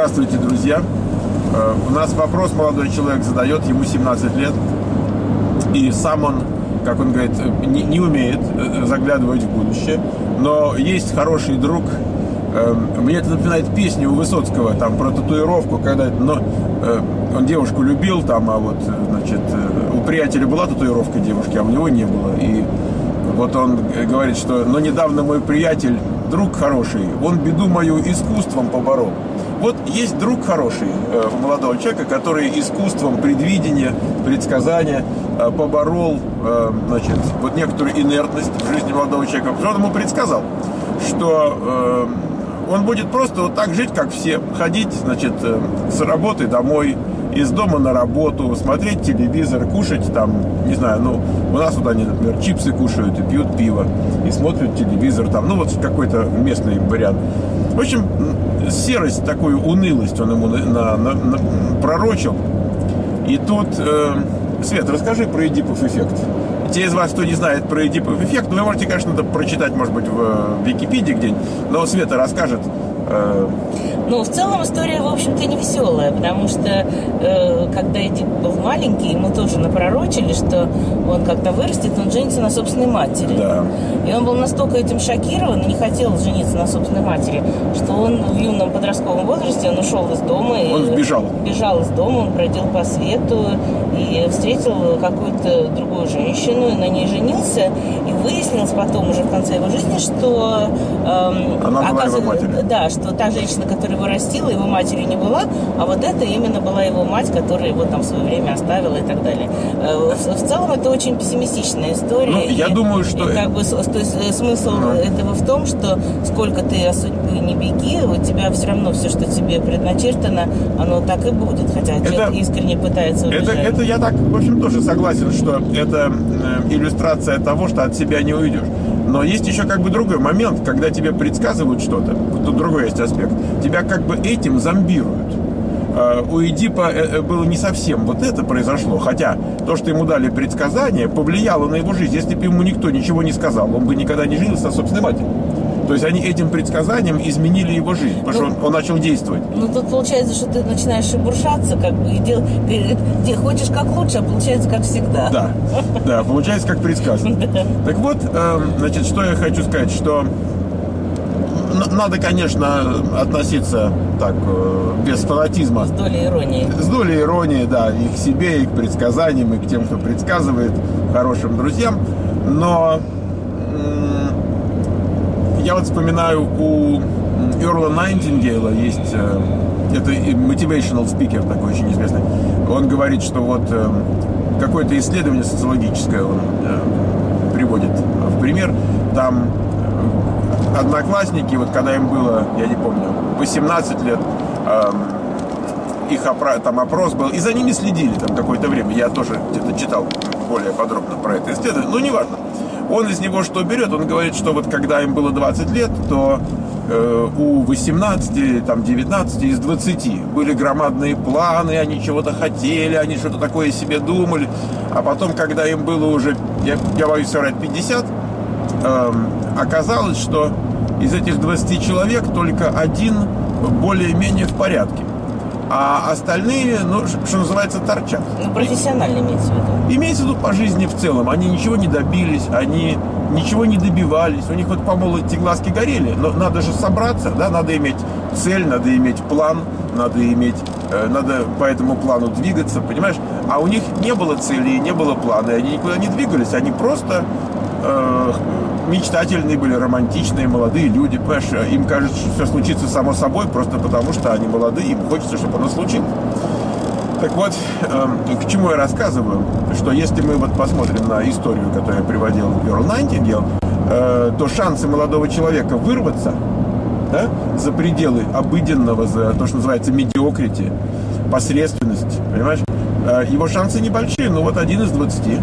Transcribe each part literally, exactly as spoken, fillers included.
Здравствуйте, друзья. У нас вопрос молодой человек задает, ему семнадцать лет. И сам он, как он говорит, не, не умеет заглядывать в будущее. Но есть хороший друг. Мне это напоминает песню у Высоцкого, там, про татуировку, когда но, он девушку любил, там, а вот, значит, у приятеля была татуировка девушки, а у него не было. И вот он говорит, что, но недавно мой приятель, друг хороший, он беду мою искусством поборол. Вот есть друг хороший э, у молодого человека, который искусством предвидения, предсказания э, поборол, э, значит, вот некоторую инертность в жизни молодого человека. Он ему предсказал, что э, он будет просто вот так жить, как все, ходить, значит, э, с работы домой, из дома на работу, смотреть телевизор, кушать там, не знаю, ну, у нас вот они, например, чипсы кушают и пьют пиво, и смотрят телевизор там, ну, вот какой-то местный вариант. В общем, серость, такую унылость он ему на, на, на, пророчил. И тут, э, Свет, расскажи про Эдипов эффект. Те из вас, кто не знает про Эдипов эффект, ну, вы можете, конечно, это прочитать, может быть, в Википедии где-нибудь, но Света расскажет. Э... Ну, в целом история, в общем-то, не веселая, потому что, э, когда Эдип был маленький, ему тоже напророчили, что он, когда вырастет, он женится на собственной матери. Да. И он был настолько этим шокирован и не хотел жениться на собственной матери, что он в юном подростковом возрасте, он ушел из дома. Он и сбежал. Бежал из дома, он бродил по свету и встретил какую-то другую женщину, и на ней женился, и выяснилось потом уже в конце его жизни, что... Эм, Она была его матерью. Да, что та женщина, которая его растила, его матерью не была, а вот это именно была его мать, которая его там в свое время оставила и так далее. В, в целом это очень пессимистичная история. Ну, я и, думаю, что... И, как бы, то есть, смысл ну. этого в том, что сколько ты о судьбе не беги, у тебя все равно все, что тебе предначертано, оно так и будет, хотя это, человек искренне пытается убежать. Это, это я так, в общем, тоже согласен, что это иллюстрация того, что от себя не уйдешь. Но есть еще как бы другой момент, когда тебе предсказывают что-то, тут другой есть аспект, тебя как бы этим зомбируют. У Эдипа было не совсем вот это произошло, хотя то, что ему дали предсказания, повлияло на его жизнь. Если бы ему никто ничего не сказал, он бы никогда не женился на собственной матери. То есть они этим предсказанием изменили его жизнь, потому ну, что он, он начал действовать. Ну, тут получается, что ты начинаешь шебуршаться, как бы, и дел, ты, ты хочешь как лучше, а получается как всегда. Да, да, получается как предсказано. Так вот, значит, что я хочу сказать, что надо, конечно, относиться так, без фанатизма. С долей иронии. С долей иронии, да, и к себе, и к предсказаниям, и к тем, кто предсказывает, хорошим друзьям. Но я вот вспоминаю, у Эрла Найтингейла есть, это motivational speaker такой очень известный. Он говорит, что вот какое-то исследование социологическое он приводит в пример. Там одноклассники, вот когда им было, я не помню, восемнадцать лет, их опра- там опрос был, и за ними следили там какое-то время. Я тоже где-то читал более подробно про это исследование, но неважно. Он из него что берет? Он говорит, что вот когда им было двадцать лет, то э, у восемнадцати, там, девятнадцати из двадцати были громадные планы, они чего-то хотели, они что-то такое себе думали. А потом, когда им было уже, я, я боюсь соврать, пятьдесят, э, оказалось, что из этих двадцати человек только один более-менее в порядке. А остальные, ну, что называется, торчат. Ну, профессионально имеется в виду. Имеется в виду по жизни в целом. Они ничего не добились, они ничего не добивались. У них вот по молодости глазки горели. Но надо же собраться, да, надо иметь цель, надо иметь план, надо иметь, э, надо по этому плану двигаться, понимаешь? А у них не было цели, не было плана, и они никуда не двигались. Они просто э, мечтательные были, романтичные, молодые люди, понимаешь? Им кажется, что все случится само собой, просто потому что они молодые, им хочется, чтобы оно случилось. Так вот, э, к чему я рассказываю, что если мы вот посмотрим на историю, которую я приводил Эрл Найтингейл, э, то шансы молодого человека вырваться, да, за пределы обыденного, за то, что называется медиокрити, посредственность, понимаешь, э, его шансы небольшие, но вот один из двадцати.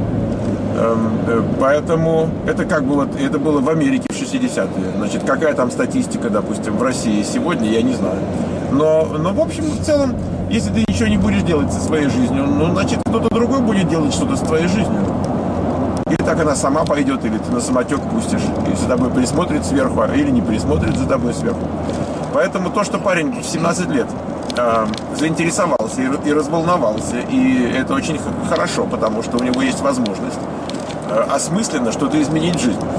Поэтому это как было, это было в Америке в шестидесятые. Значит, какая там статистика, допустим, в России сегодня, я не знаю. Но, но в общем, в целом, если ты ничего не будешь делать со своей жизнью, ну, значит, кто-то другой будет делать что-то с твоей жизнью. Или так она сама пойдет, или ты на самотек пустишь, и за тобой присмотрит сверху, или не присмотрит за тобой сверху. Поэтому то, что парень в семнадцать лет э, заинтересовался и, и разволновался. И это очень хорошо, потому что у него есть возможность э, осмысленно что-то изменить в жизни.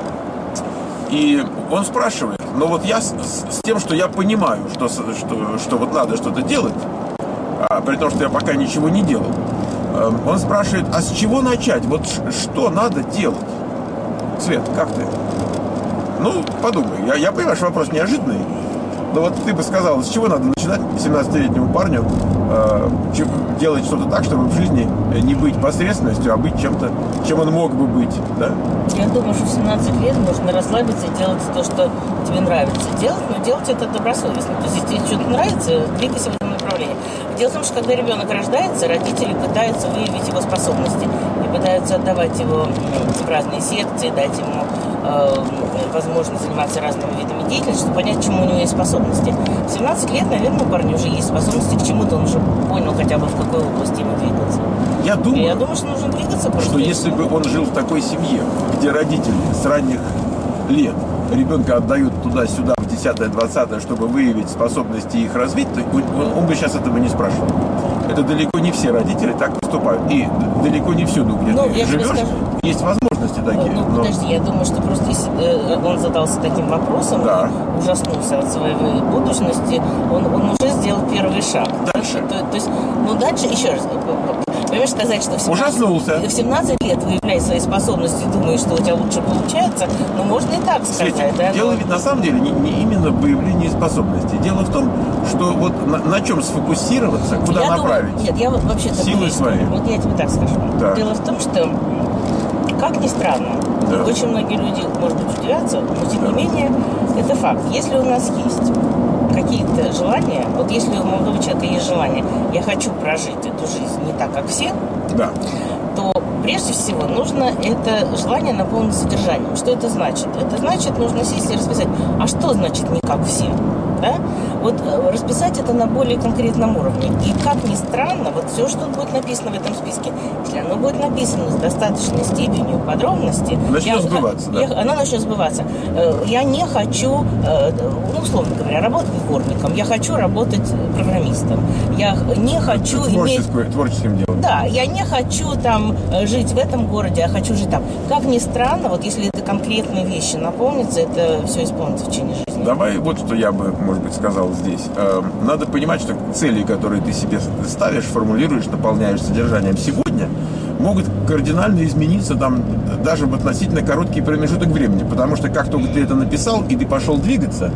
И он спрашивает, но вот я с, с тем, что я понимаю, что, что, что вот надо что-то делать, а, при том, что я пока ничего не делал, э, он спрашивает, а с чего начать? Вот что надо делать? Свет, как ты? Ну, подумай. Я, я понимаю, что вопрос неожиданный. Но вот ты бы сказал, с чего надо начинать семнадцатилетнему парню э, делать что-то так, чтобы в жизни не быть посредственностью, а быть чем-то, чем он мог бы быть, да? Я думаю, что в семнадцать лет можно расслабиться и делать то, что тебе нравится делать, но делать это добросовестно. То есть, если тебе что-то нравится, двигайся в этом направлении. Дело в том, что когда ребенок рождается, родители пытаются выявить его способности и пытаются отдавать его в разные секции, дать ему э, возможность заниматься разными видами деятельности, чтобы понять, чему у него есть способности. В семнадцать лет, наверное, у парня уже есть способности к чему-то, он уже понял хотя бы в какой области ему двигаться. Я думаю, я думаю, что нужно двигаться просто. Что если бы он жил в такой семье, где родители с ранних лет ребенка отдают туда-сюда в десятое-двадцатое, чтобы выявить способности и их развить, то он, он бы сейчас этого не спрашивал. Это далеко не все родители так поступают. И далеко не всюду, где ну, ты живешь, есть возможности такие. Ну, но... подожди, я думаю, что просто если э, он задался таким вопросом, да. ужаснулся от своей будущности, он, он уже сделал первый шаг. Дальше. То, то есть, ну, дальше, еще раз, понимаешь, сказать, что в семнадцать, в семнадцать лет выявляй свои способности, думаешь, что у тебя лучше получается, но можно и так сказать. Светик, да? дело но... ведь на самом деле не, не именно в выявлении способностей. Дело в том, что вот на, на чем сфокусироваться, куда я направить. Думаю, нет, я вообще силы свои. Вот я тебе так скажу. Да. Дело в том, что, как ни странно, да. очень многие люди, может быть, удивятся, но тем да. не менее, это факт. Если у нас есть какие-то желания, вот если у молодого человека есть желание, я хочу прожить эту жизнь не так, как все, да. то прежде всего нужно это желание наполнить содержанием. Что это значит? Это значит, нужно сесть и расписать, а что значит не как все? Да? Вот расписать это на более конкретном уровне. И как ни странно, вот все, что будет написано в этом списке, если оно будет написано с достаточной степенью подробности, начнет я, сбываться, я, да? Оно начнет сбываться. Я не хочу, ну, условно говоря, работать дворником, я хочу работать программистом. Я не хочу иметь... Творческим делом. Да, я не хочу там жить в этом городе, я хочу жить там. Как ни странно, вот если это конкретные вещи наполнится, это все исполнится в течение жизни. Давай вот что я бы, может быть, сказал здесь. Надо понимать, что цели, которые ты себе ставишь, формулируешь, наполняешь содержанием сегодня, могут кардинально измениться там даже в относительно короткий промежуток времени. Потому что как только ты это написал и ты пошел двигаться,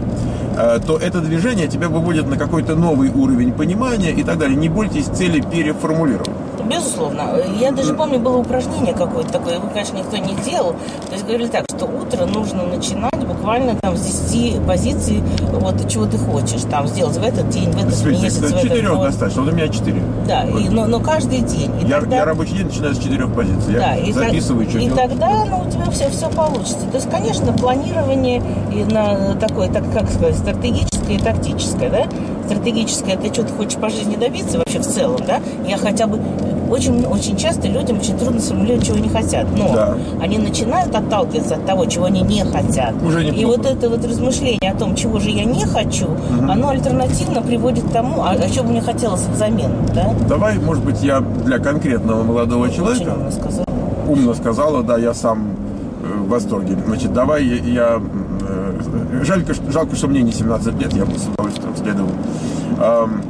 то это движение тебя выводит на какой-то новый уровень понимания и так далее. Не бойтесь цели переформулировать. Безусловно. Я даже помню, было упражнение какое-то такое, его, конечно, никто не делал. То есть говорили так, что утро нужно начинать буквально там с десяти позиций, вот чего ты хочешь там сделать в этот день, в этот Светик, месяц, да, в четырех этот год. достаточно, вот у меня четыре. Да, вот. и, но, но каждый день. И я, тогда... я рабочий день начинаю с четырех позиций. Да, я и записываю, так, что и делать. тогда ну, у тебя все, все получится. То есть, конечно, планирование и на такое, так, как сказать, стратегическое и тактическое, да? Стратегическое, ты что-то хочешь по жизни добиться вообще в целом, да? Я хотя бы... Очень, очень часто людям очень трудно сформулировать, чего они хотят. Но да. они начинают отталкиваться от того, чего они не хотят. Уже и вот это вот размышление о том, чего же я не хочу, угу. оно альтернативно приводит к тому, а, а что бы мне хотелось взамен. Да? Давай, может быть, я для конкретного молодого человека... Очень умно сказала. Умно сказала, да, я сам в восторге. Значит, давай я... я э, жалко, жалко, что мне не семнадцать лет, я бы с удовольствием следовал. Эм,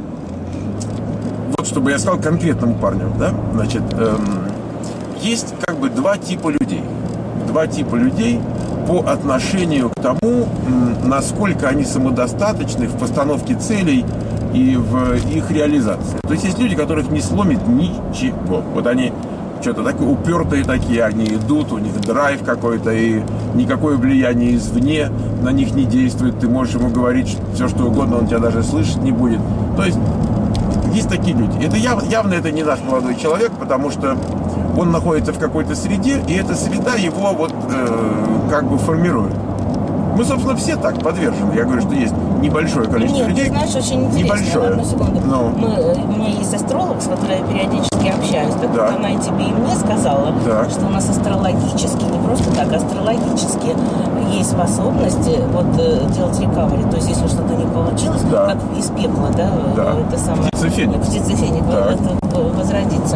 вот, чтобы я сказал конкретному парню, да, значит, эм, есть как бы два типа людей. Два типа людей по отношению к тому, насколько они самодостаточны в постановке целей и в их реализации. То есть есть люди, которых не сломит ничего. Вот они что-то такое упертые такие, они идут, у них драйв какой-то, и никакое влияние извне на них не действует. Ты можешь ему говорить все, что угодно, он тебя даже слышать не будет. То есть есть такие люди. Это яв, явно это не наш молодой человек, потому что он находится в какой-то среде, и эта среда его вот э, как бы формирует. Мы, собственно, все так подвержены. Я говорю, что есть небольшое количество Нет, людей. Ты знаешь, очень интересно. Небольшое. Одну секунду. Ну. Мы, у меня есть астролог, с которой я периодически общаюсь. Так да. вот она и тебе, и мне сказала, да. что у нас астрологически, не просто так, астрологически есть способности вот, делать рекавери. То есть, если что-то не получилось, да. как из пепла, да, да. это самое... Птицефеник. Птицефеник, это возродится.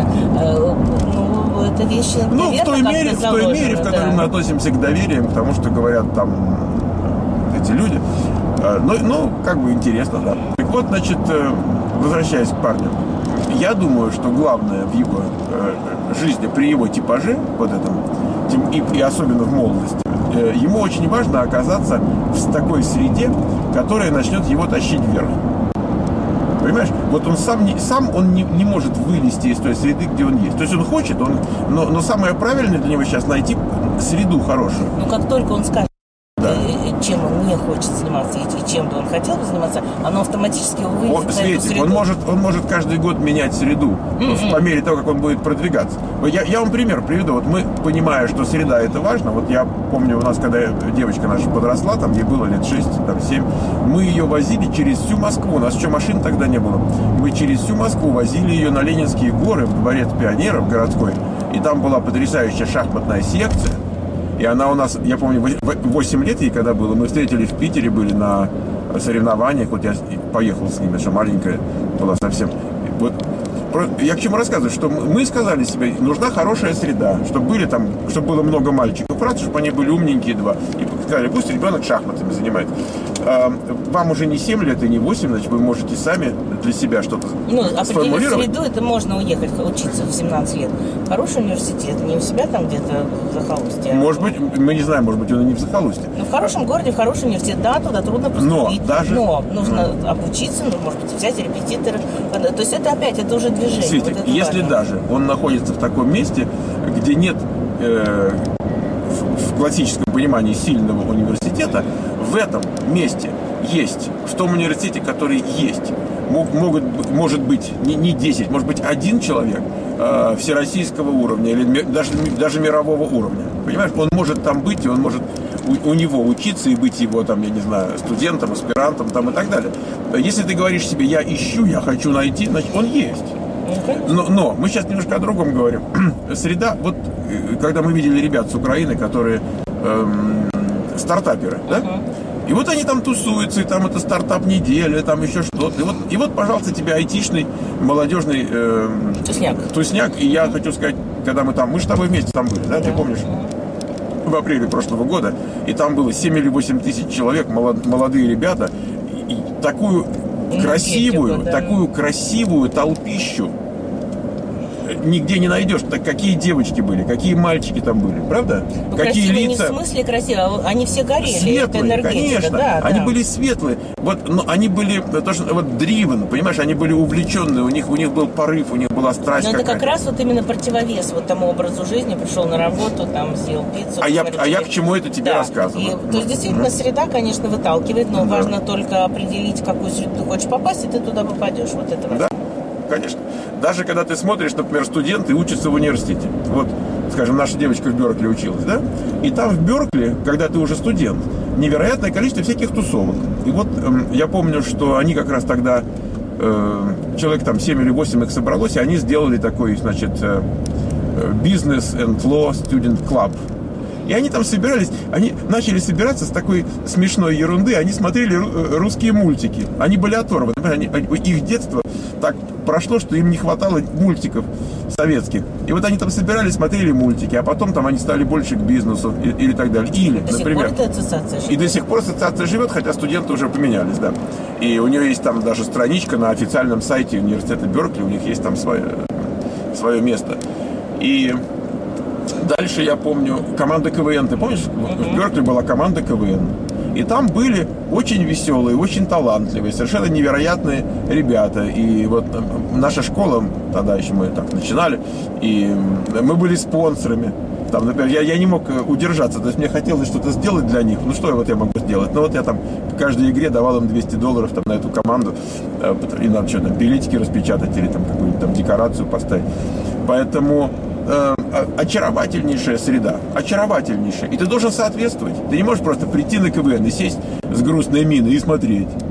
Ну, это вещи, ну, в той мере, в той мере, в которой да. мы относимся к доверию, потому что говорят там эти люди. Ну, ну, как бы интересно, да. Так вот, значит, возвращаясь к парню. Я думаю, что главное в его жизни, при его типаже, вот этом, и, и особенно в молодости, ему очень важно оказаться в такой среде, которая начнет его тащить вверх. Понимаешь? Вот он сам, не, сам он не, не может вылезти из той среды, где он есть. То есть он хочет, он, но, но самое правильное для него сейчас найти среду хорошую. Ну, как только он скажет, да. чем он не хочет заниматься и чем бы он хотел бы заниматься, оно автоматически его выведет на эту среду. Он может, он может каждый год менять среду mm-hmm. по мере того, как он будет продвигаться. Я, я вам пример приведу. Вот мы, понимая, что среда это важно, вот я помню, у нас, когда девочка наша подросла, там ей было лет шесть, там семь, мы ее возили через всю Москву. У нас еще машин тогда не было. Мы через всю Москву возили ее на Ленинские горы, в дворец пионеров городской. И там была потрясающая шахматная секция. И она у нас, я помню, восемь лет ей когда было, мы встретили в Питере, были на соревнованиях, вот я поехал с ними, что маленькая была совсем. Вот, я к чему рассказываю, что мы сказали себе, нужна хорошая среда, чтобы были там, чтобы было много мальчиков, правда, чтобы они были умненькие два. И сказали, пусть ребенок шахматами занимается. Вам уже не семь лет и не восемь, значит, вы можете сами для себя что-то ну, сформулировать. Определить среду, это можно уехать учиться в семнадцать лет. Хороший университет, не у себя там где-то в захолустье. Может быть, мы не знаем, может быть, он и не в захолустье. Ну, в хорошем городе, в хороший университет, да, туда трудно поступить. Но, даже... Но нужно mm. обучиться, ну, может быть, взять репетитора. То есть это опять, это уже движение. Светик, вот если важно. даже он находится в таком месте, где нет э, в, в классическом понимании сильного университета, в этом месте есть, в том университете, который есть, мог, могут, может быть не, не десять, может быть один человек э, всероссийского уровня или даже, даже мирового уровня. Понимаешь, он может там быть, и он может у, у него учиться и быть его, там, я не знаю, студентом, аспирантом там, и так далее. Если ты говоришь себе, я ищу, я хочу найти, значит, он есть. Но, но мы сейчас немножко о другом говорим. Среда, вот когда мы видели ребят с Украины, которые эм, стартаперы, да? И вот они там тусуются, и там это стартап-неделя, там еще что-то. И вот, и вот, пожалуйста, тебе айтишный, молодежный э, тусняк. тусняк. И я хочу сказать, когда мы там, мы же с тобой вместе там были, да, ты помнишь? В апреле прошлого года. И там было семь или восемь тысяч человек, молод, молодые ребята. И, и такую красивую, да. такую красивую толпищу нигде не найдешь. Так какие девочки были, какие мальчики там были, правда? Ну, какие красивые лица. Не в смысле красиво, они все горели. Светлые, конечно. Да, они да. были светлые. Вот, но они были, то, что, вот driven, понимаешь, они были увлеченные, у них, у них был порыв, у них была страсть. Но какая-то. это как раз вот именно противовес вот тому образу жизни. Пришел на работу, там съел пиццу. А я, а я к чему это тебе да. рассказываю? И, то есть действительно mm-hmm. среда, конечно, выталкивает, но да. важно только определить, в какую среду ты хочешь попасть, и ты туда попадешь. Вот это важно. Да. Конечно. Даже когда ты смотришь, например, студенты учатся в университете. Вот, скажем, наша девочка в Беркли училась, да? И там в Беркли, когда ты уже студент, невероятное количество всяких тусовок. И вот э, я помню, что они как раз тогда, э, человек там семь или восемь их собралось, и они сделали такой, значит, э, Business and Law Student Club. И они там собирались, они начали собираться с такой смешной ерунды, они смотрели русские мультики. Они были оторваны. Они, их детство так прошло, что им не хватало мультиков советских. И вот они там собирались, смотрели мультики, а потом там они стали больше к бизнесу и, или так далее. Или, до например... До сих пор эта ассоциация живет. И до сих пор ассоциация живет, хотя студенты уже поменялись, да. И у нее есть там даже страничка на официальном сайте университета Беркли, у них есть там свое, свое место. И... Дальше я помню, команда КВН, ты помнишь? Uh-huh. В Беркли была команда КВН. И там были очень веселые, очень талантливые, совершенно невероятные ребята. И вот наша школа, тогда еще мы так начинали, и мы были спонсорами. Там, например, я, я не мог удержаться, то есть мне хотелось что-то сделать для них. Ну что вот я могу сделать? Ну вот я там в каждой игре давал им двести долларов там, на эту команду. И надо что-то, билетики распечатать или там какую-нибудь там декорацию поставить. Поэтому... очаровательнейшая среда, очаровательнейшая. И ты должен соответствовать. Ты не можешь просто прийти на КВН и сесть с грустной миной и смотреть.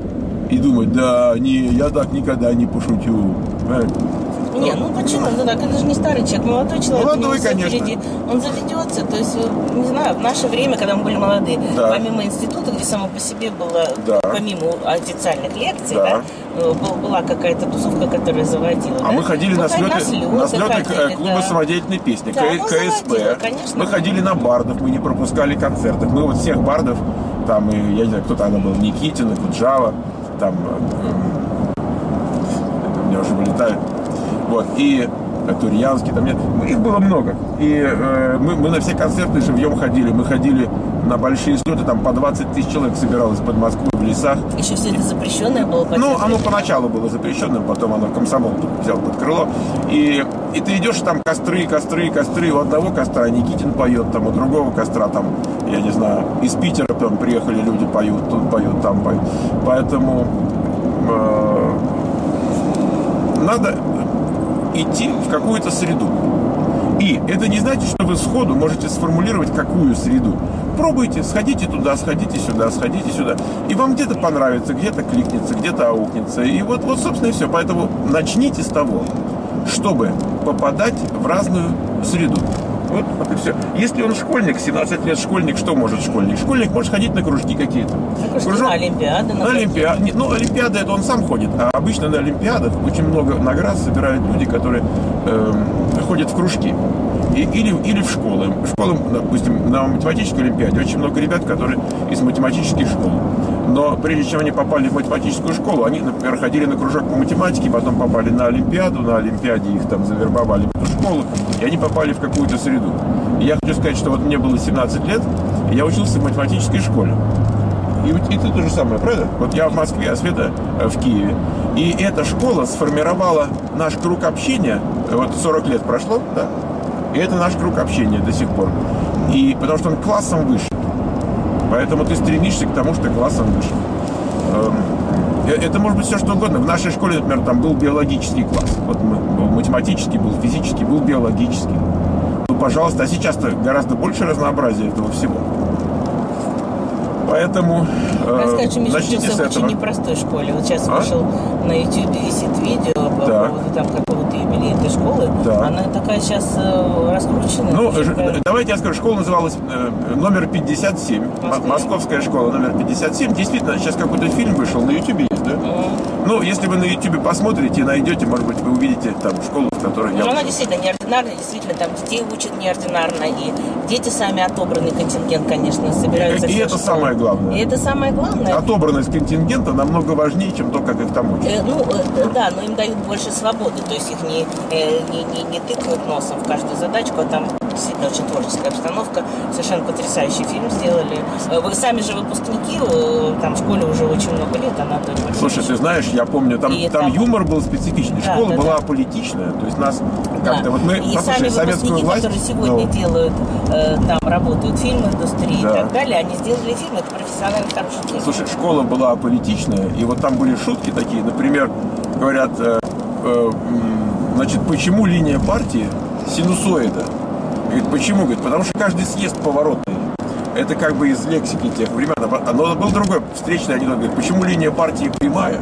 и думать, да, не, я так никогда не пошутю. Не, ну почему? Ну так, это же не старый человек, молодой человек. Молодой, конечно. Впереди. Он заведется, то есть, не знаю, в наше время, когда мы были молодые, да. помимо института, где само по себе было, да. помимо официальных лекций, да. Да, была какая-то тусовка, которая заводила. А да? мы ходили мы на слеты, на слеты, на слеты ходили, клуба да. самодеятельной песни, да, К, КСП. Заводила, мы ходили на бардов, мы не пропускали концертов. Мы вот всех бардов, там, и, я не знаю, кто там был, Никитин, Куджава, там, у меня уже вылетает. Вот, и Турьянский, там нет, их было много. И э, мы, мы на все концерты живьем ходили. Мы ходили на большие слеты, там по двадцать тысяч человек собиралось под Москву в лесах. Еще все это запрещенное было? Ну, оно поначалу было запрещенным, потом оно комсомол взял под крыло. И, и ты идешь, там костры, костры, костры. У одного костра Никитин поет, там у другого костра, там, я не знаю, из Питера там приехали люди, поют, тут поют, там поют. Поэтому э, надо идти в какую-то среду. И это не значит, что вы сходу можете сформулировать, какую среду. Пробуйте, сходите туда, сходите сюда, сходите сюда. И вам где-то понравится, где-то кликнется, где-то аукнется. И вот, вот, собственно, и все. Поэтому начните с того, чтобы попадать в разную среду. Вот, вот и все. Если он школьник, семнадцать лет школьник, что может школьник? Школьник может ходить на кружки какие-то. Кружок, на Олимпиады. На Олимпиады. Ну, Олимпиады это он сам ходит. А обычно на Олимпиадах очень много наград собирают люди, которые э, ходят в кружки. И, или, или в школы. В школы, допустим, на математической Олимпиаде очень много ребят, которые из математических школ. Но прежде чем они попали в математическую школу, они, например, ходили на кружок по математике, потом попали на Олимпиаду, на Олимпиаде их там завербовали в эту школу, и они попали в какую-то среду. И я хочу сказать, что вот мне было семнадцать лет, и я учился в математической школе. И, и ты то же самое, правда? Вот я в Москве, а Света в Киеве. И эта школа сформировала наш круг общения, вот сорок лет прошло, да? И это наш круг общения до сих пор. И потому что он классом выше. Поэтому ты стремишься к тому, что ты классом выше. Это может быть все что угодно. В нашей школе, например, там был биологический класс. Вот был математический, был физический, был биологический. Ну, пожалуйста. А сейчас-то гораздо больше разнообразия этого всего. Поэтому э, Миша начните с этого. В очень непростой школе. Вот сейчас а? вышел на YouTube висит видео по так. поводу там какого-то юбилея этой школы. Так. Она такая сейчас э, раскрученная. Ну, ж, давайте я скажу, школа называлась э, номер пятьдесят семь. Москве. Московская школа номер пятьдесят семь. Действительно, сейчас какой-то фильм вышел, на YouTube есть, да? Mm. Ну, если вы на YouTube посмотрите, найдете, может быть, вы увидите там школу, в которой ну, я она учился. действительно неординарная, действительно, там детей учат неординарно, и дети сами отобранный контингент, конечно, собираются. И, и это самое главное. И это самое главное. Отобранность контингента намного важнее, чем то, как их там учат. Э, ну, э, да, но им дают больше свободы, то есть их не, э, не, не, не тыкнут носом в каждую задачку, а там действительно очень творческая обстановка, совершенно потрясающий фильм сделали. Вы сами же выпускники, там в школе уже очень много лет, она тоже. Слушай, ты знаешь, я помню, там, там, там юмор был специфичный, да, школа да, была да. аполитичная, то есть нас как-то да. вот мы, и послушай, сами советскую власть, которые сегодня ну, делают, э, там работают в фильм-индустрии да. и так далее, они сделали фильм, это профессионально хороший фильм. Слушай, школа была аполитичная, и вот там были шутки такие, например, говорят, э, э, значит, почему линия партии синусоида? Говорит, почему? Говорит, потому что каждый съезд поворотный. Это как бы из лексики тех времен. Но был другой встречный анекдот. Говорит, почему линия партии прямая?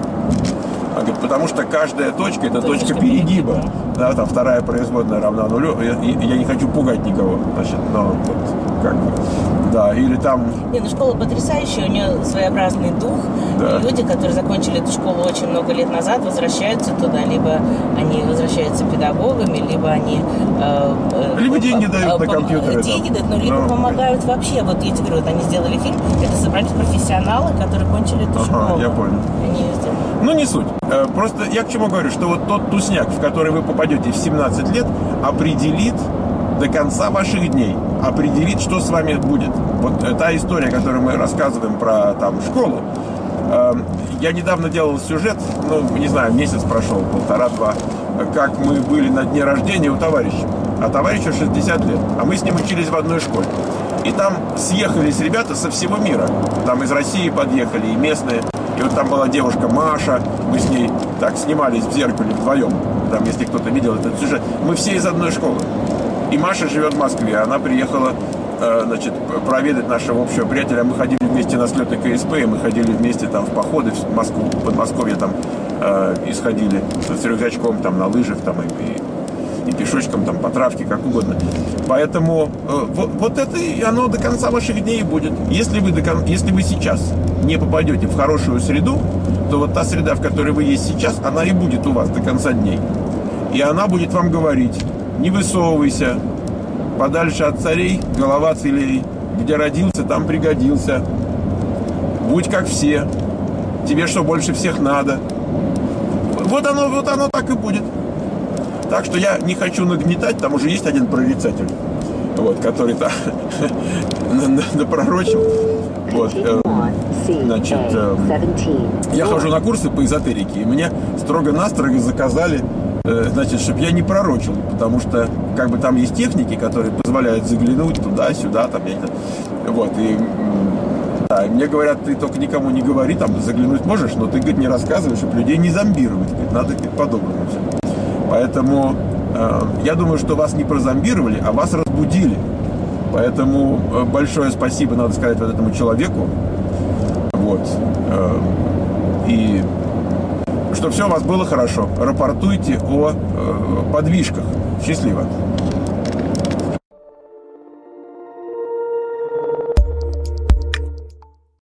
А говорит, потому что каждая точка – это точка, точка перегиба. перегиба. Да, там вторая производная равна нулю. Я, я не хочу пугать никого. Значит, но вот как бы. Да, или там... Не, ну школа потрясающая, у нее своеобразный дух. Да. И люди, которые закончили эту школу очень много лет назад, возвращаются туда. Либо они возвращаются педагогами, либо они... Э, либо деньги э, дают э, на компьютеры. Деньги дают, ну, либо но... помогают вообще. Вот я тебе говорю, вот они сделали фильм, это собрались профессионалы, которые кончили эту ага, школу. Я понял. Они... Ну, не суть. Просто я к чему говорю, что вот тот тусняк, в который вы попадете в семнадцать лет, определит до конца ваших дней, определит, что с вами будет. Вот та история, которую мы рассказываем про там школу. Я недавно делал сюжет, ну, не знаю, месяц прошел, полтора-два, как мы были на дне рождения у товарища. А товарищу шестьдесят лет, а мы с ним учились в одной школе. И там съехались ребята со всего мира. Там из России подъехали, и местные. И вот там была девушка Маша, мы с ней так снимались в зеркале вдвоем. Там, если кто-то видел этот сюжет. Мы все из одной школы. И Маша живет в Москве, она приехала значит, проведать нашего общего приятеля. Мы ходили вместе на слеты ка эс пэ, мы ходили вместе там в походы в Москву, в Подмосковье там э, исходили с рюкзачком там на лыжах там и, и, и пешочком там по травке, как угодно. Поэтому э, вот, вот это и оно до конца ваших дней будет. Если вы, до кон... Если вы сейчас не попадете в хорошую среду, то вот та среда, в которой вы есть сейчас, она и будет у вас до конца дней. И она будет вам говорить: не высовывайся, подальше от царей голова целей, где родился, там пригодился, будь как все, тебе что больше всех надо. Вот оно, вот оно так и будет. Так что я не хочу нагнетать, там уже есть один прорицатель, вот, который то напророчил. Вот, э, значит, э, я хожу на курсы по эзотерике, и мне строго-настрого заказали, э, значит, чтобы я не пророчил, потому что, как бы, там есть техники, которые позволяют заглянуть туда-сюда, там, я не знаю, вот, и, да, и мне говорят: ты только никому не говори, там, заглянуть можешь, но ты, говорит, не рассказывай, чтобы людей не зомбировать, говорит, надо, говорит, по-доброму все. Поэтому э, я думаю, что вас не прозомбировали, а вас разбудили. Поэтому большое спасибо надо сказать вот этому человеку. Вот. И чтобы все у вас было хорошо. Рапортуйте о подвижках. Счастливо.